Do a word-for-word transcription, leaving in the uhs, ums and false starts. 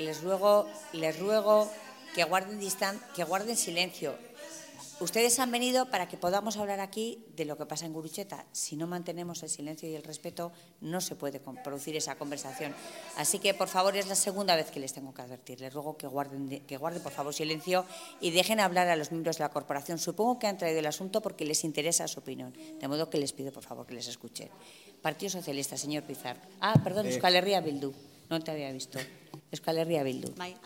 les ruego, les ruego que guarden distan que guarden silencio. Ustedes han venido para que podamos hablar aquí de lo que pasa en Gurutzeta. Si no mantenemos el silencio y el respeto, no se puede producir esa conversación. Así que, por favor, es la segunda vez que les tengo que advertir. Les ruego que guarden, que guarden, por favor, silencio y dejen hablar a los miembros de la corporación. Supongo que han traído el asunto porque les interesa su opinión. De modo que les pido, por favor, que les escuchen. Partido Socialista, señor Pizarro. Ah, perdón, Euskal Herria Bildu. No te había visto. Euskal Herria Bildu. Bai,